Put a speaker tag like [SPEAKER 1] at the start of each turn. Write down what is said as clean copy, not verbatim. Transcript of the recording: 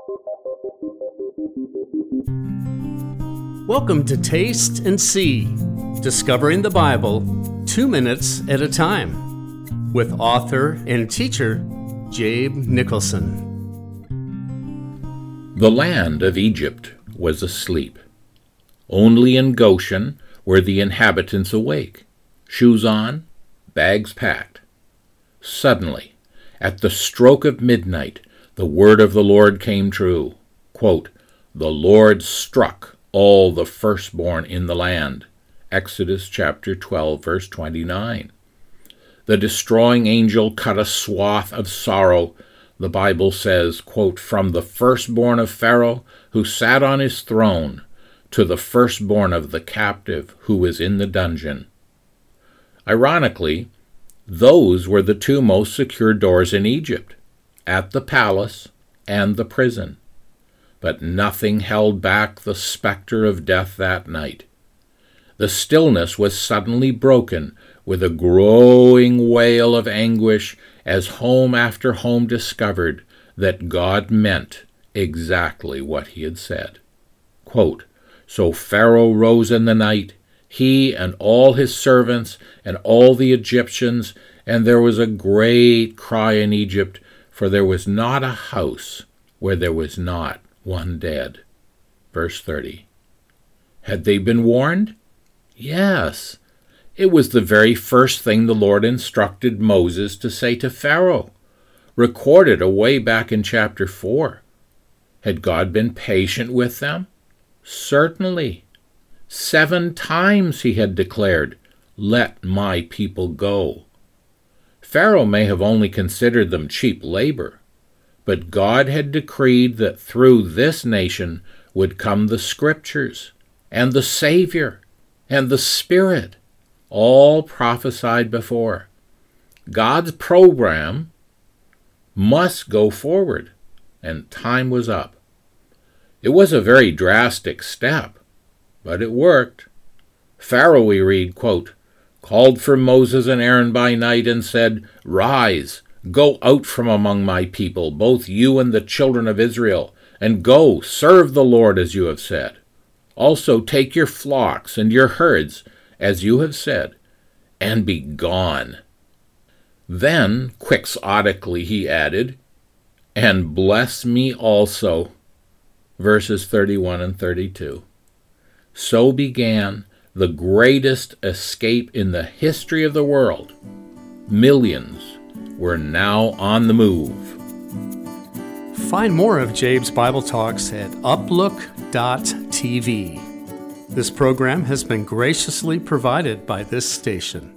[SPEAKER 1] Welcome to Taste and See, discovering the Bible 2 minutes at a time, with author and teacher Jabe Nicholson.
[SPEAKER 2] The land of Egypt was asleep. Only in Goshen were the inhabitants awake, shoes on, bags packed. Suddenly, at the stroke of midnight, the word of the Lord came true. Quote, "The Lord struck all the firstborn in the land." Exodus chapter 12, verse 29. The destroying angel cut a swath of sorrow. The Bible says, quote, "From the firstborn of Pharaoh, who sat on his throne, to the firstborn of the captive who was in the dungeon." Ironically, those were the two most secure doors in Egypt, at the palace and the prison. But nothing held back the specter of death that night. The stillness was suddenly broken with a growing wail of anguish as home after home discovered that God meant exactly what he had said. Quote, "So Pharaoh rose in the night, he and all his servants and all the Egyptians, and there was a great cry in Egypt, for there was not a house where there was not one dead." Verse 30. Had they been warned? Yes. It was the very first thing the Lord instructed Moses to say to Pharaoh, recorded away back in chapter 4. Had God been patient with them? Certainly. 7 times he had declared, "Let my people go." Pharaoh may have only considered them cheap labor, but God had decreed that through this nation would come the Scriptures, and the Savior, and the Spirit, all prophesied before. God's program must go forward, and time was up. It was a very drastic step, but it worked. Pharaoh, we read, quote, "called for Moses and Aaron by night and said, 'Rise, go out from among my people, both you and the children of Israel, and go, serve the Lord as you have said. Also take your flocks and your herds, as you have said, and be gone.'" Then, quixotically, he added, "and bless me also." Verses 31 and 32. So began the greatest escape in the history of the world. Millions were now on the move.
[SPEAKER 1] Find more of Jabe's Bible Talks at uplook.tv. This program has been graciously provided by this station.